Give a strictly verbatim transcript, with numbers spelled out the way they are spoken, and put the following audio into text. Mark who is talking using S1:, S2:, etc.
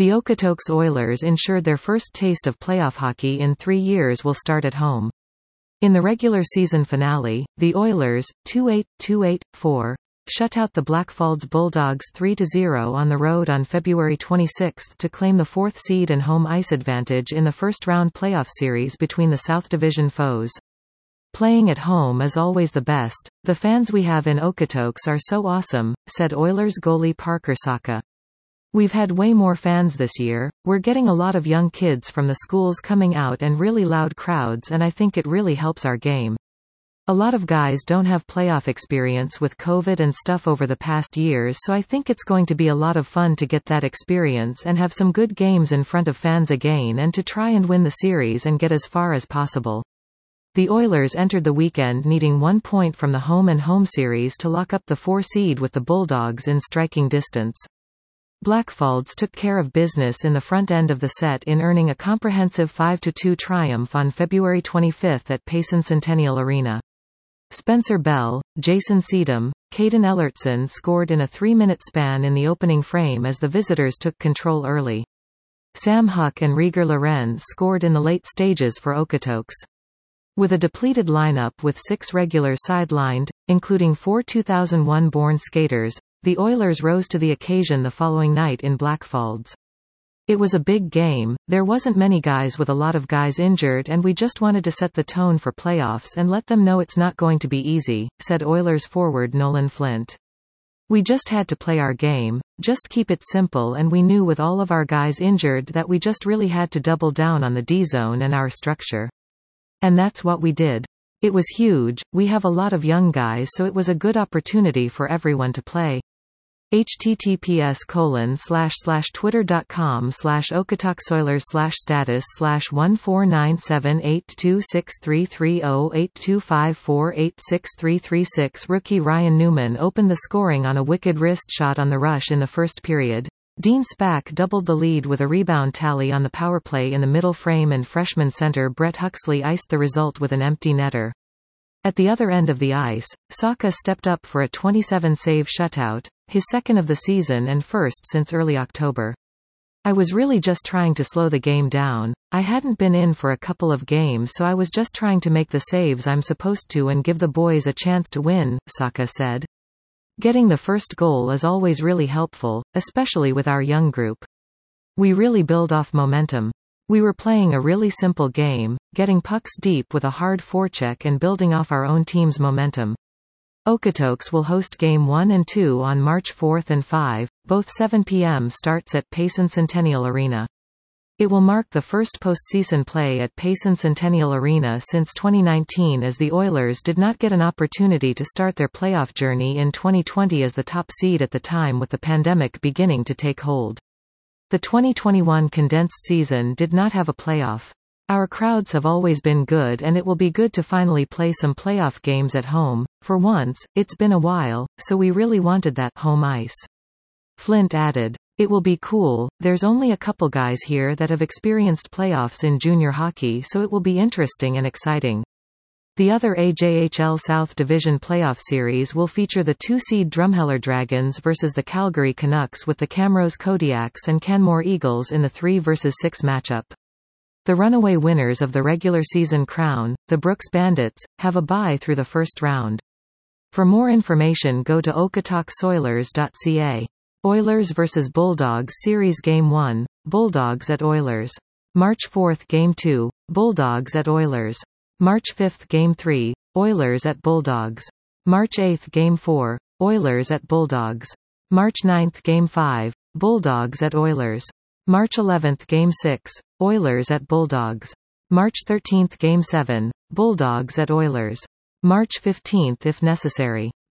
S1: The Okotoks Oilers ensured their first taste of playoff hockey in three years will start at home. In the regular season finale, the Oilers, two eight, two eight, four, shut out the Blackfalds Bulldogs three to zero on the road on February twenty-sixth to claim the fourth seed and home ice advantage in the first-round playoff series between the South Division foes. "Playing at home is always the best. The fans we have in Okotoks are so awesome," said Oilers goalie Parker Saka. "We've had way more fans this year. We're getting a lot of young kids from the schools coming out and really loud crowds, and I think it really helps our game. A lot of guys don't have playoff experience with COVID and stuff over the past years, so I think it's going to be a lot of fun to get that experience and have some good games in front of fans again and to try and win the series and get as far as possible." The Oilers entered the weekend needing one point from the home and home series to lock up the four seed with the Bulldogs in striking distance. Blackfalds took care of business in the front end of the set in earning a comprehensive five to two triumph on February twenty-fifth at Payson Centennial Arena. Spencer Bell, Jason Seedham, Caden Ellertson scored in a three-minute span in the opening frame as the visitors took control early. Sam Huck and Rieger Lorenz scored in the late stages for Okotoks. With a depleted lineup with six regulars sidelined, including four two thousand one-born skaters, the Oilers rose to the occasion the following night in Blackfalds. "It was a big game, there wasn't many guys with a lot of guys injured, and we just wanted to set the tone for playoffs and let them know it's not going to be easy," said Oilers forward Nolan Flint. "We just had to play our game, just keep it simple, and we knew with all of our guys injured that we just really had to double down on the D-zone and our structure. And that's what we did. It was huge, we have a lot of young guys, so it was a good opportunity for everyone to play." https colon slash slash twitter dot com slash okotoksoilers slash status slash one four nine seven eight two six three three zero eight two five four eight six three three six. Rookie Ryan Newman opened the scoring on a wicked wrist shot on the rush in the first period. Dean Spack doubled the lead with a rebound tally on the powerplay in the middle frame, and freshman center Brett Huxley iced the result with an empty netter. At the other end of the ice, Saka stepped up for a twenty-seven save shutout, his second of the season and first since early October. "I was really just trying to slow the game down. I hadn't been in for a couple of games, so I was just trying to make the saves I'm supposed to and give the boys a chance to win," Saka said. "Getting the first goal is always really helpful, especially with our young group. We really build off momentum. We were playing a really simple game, getting pucks deep with a hard forecheck and building off our own team's momentum." Okotoks will host Game one and two on March fourth and fifth, both seven p m starts at Payson Centennial Arena. It will mark the first postseason play at Payson Centennial Arena since twenty nineteen, as the Oilers did not get an opportunity to start their playoff journey in twenty twenty as the top seed at the time, with the pandemic beginning to take hold. The twenty twenty-one condensed season did not have a playoff. "Our crowds have always been good, and it will be good to finally play some playoff games at home. For once, it's been a while, so we really wanted that home ice." Flint added, "It will be cool. There's only a couple guys here that have experienced playoffs in junior hockey, so it will be interesting and exciting." The other A J H L South Division playoff series will feature the two-seed Drumheller Dragons versus the Calgary Canucks, with the Camrose Kodiaks and Canmore Eagles in the three versus six matchup. The runaway winners of the regular season crown, the Brooks Bandits, have a bye through the first round. For more information, go to okotoksoilers dot c a. Oilers versus Bulldogs Series Game one, Bulldogs at Oilers. March fourth Game two, Bulldogs at Oilers. March fifth Game three, Oilers at Bulldogs. March eighth Game four, Oilers at Bulldogs. March ninth Game five, Bulldogs at Oilers. March eleventh Game six, Oilers at Bulldogs. March thirteenth Game seven, Bulldogs at Oilers. March fifteenth if necessary.